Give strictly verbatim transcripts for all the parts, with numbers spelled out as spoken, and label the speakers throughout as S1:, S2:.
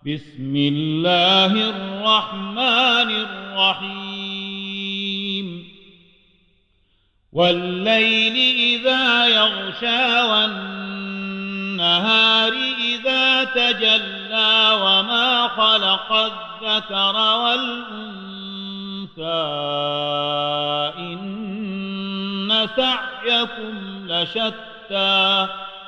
S1: بسم الله الرحمن الرحيم والليل إذا يغشى والنهار إذا تجلى وما خلق الذكر والأنثى إن سعيكم لشتى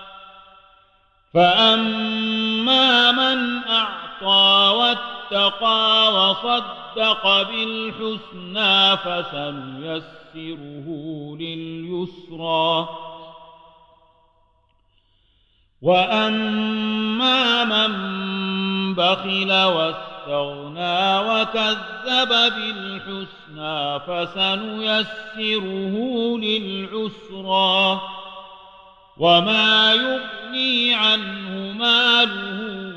S1: فأما من أعطى واتقى وصدق بالحسنى فسنيسره لليسرى وأما من بخل واستغنى وكذب بالحسنى فسنيسره للعسرى وما يغني عنه ماله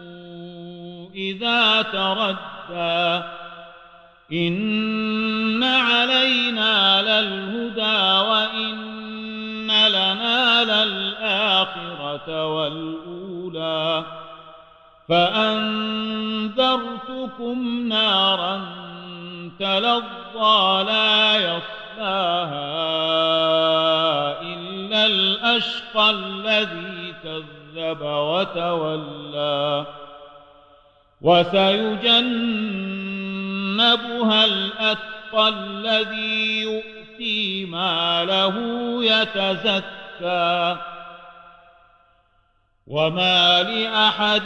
S1: إذا تردى إن علينا للهدى وإن لنا للآخرة والأولى فأنذرتكم نارا تلظى لا يصلاها إلا الأشقى الذي كذب وتولى وسيجنبها الأتقى الذي يؤتي ماله يتزكى وما لأحد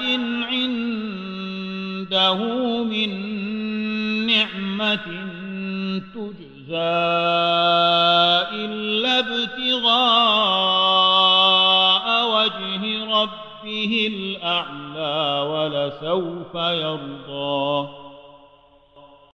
S1: عنده من نعمة تجزى إلا ابتغاء وجه ربه الأعلى ولسوف يرضى.